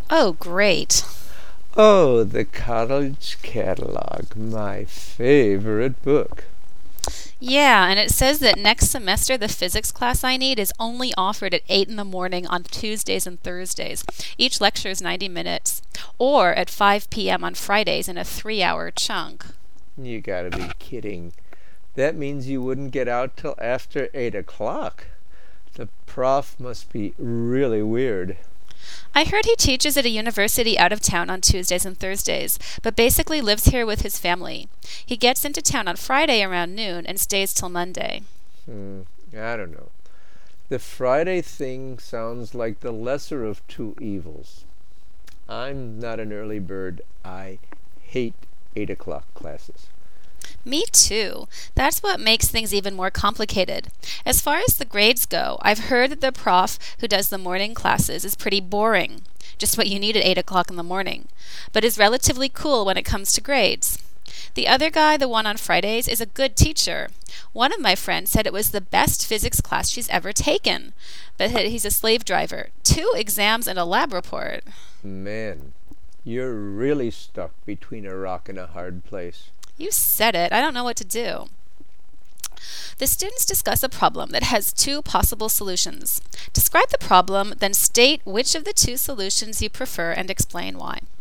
Oh, great. Oh, the College Catalog, my favorite book. Yeah, and it says that next semester the physics class I need is only offered at 8 in the morning on Tuesdays and Thursdays. Each lecture is 90 minutes. Or at 5 p.m. on Fridays in a 3-hour chunk. You gotta be kidding. That means you wouldn't get out till after 8 o'clock. The prof must be really weird. I heard he teaches at a university out of town on Tuesdays and Thursdays, but basically lives here with his family. He gets into town on Friday around noon and stays till Monday. I don't know. The Friday thing sounds like the lesser of two evils. I'm not an early bird. I hate 8 o'clock classes. Me too. That's what makes things even more complicated. As far as the grades go, I've heard that the prof who does the morning classes is pretty boring, just what you need at 8 o'clock in the morning, but is relatively cool when it comes to grades. The other guy, the one on Fridays, is a good teacher. One of my friends said it was the best physics class she's ever taken, but he's a slave driver. 2 exams and a lab report. Man, you're really stuck between a rock and a hard place. You said it. I don't know what to do. The students discuss a problem that has 2 possible solutions. Describe the problem, then state which of the 2 solutions you prefer and explain why.